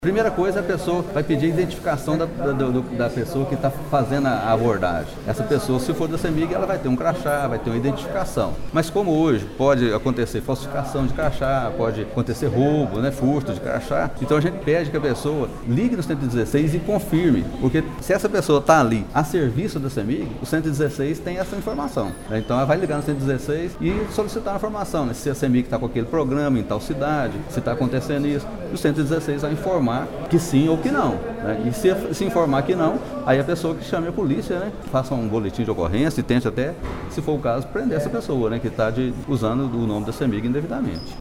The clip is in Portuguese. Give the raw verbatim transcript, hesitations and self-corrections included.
Primeira coisa, a pessoa vai pedir a identificação da, da, do, da pessoa que está fazendo a abordagem. Essa pessoa, se for da CEMIG, ela vai ter um crachá, vai ter uma identificação. Mas como hoje pode acontecer falsificação de crachá, pode acontecer roubo, né, furto de crachá, então a gente pede que a pessoa ligue no cento e dezesseis e confirme, porque se essa pessoa está ali a serviço da CEMIG, o cento e dezesseis tem essa informação. Né? Então ela vai ligar no cento e dezesseis e solicitar a informação, né? Se a CEMIG está com aquele programa em tal cidade, se está acontecendo isso, o cento e dezesseis vai informar que sim ou que não, né? E se, se informar que não, aí a pessoa que chame a polícia, né? Faça um boletim de ocorrência e tente até, se for o caso, prender essa pessoa, né? Que está usando o nome da CEMIG indevidamente.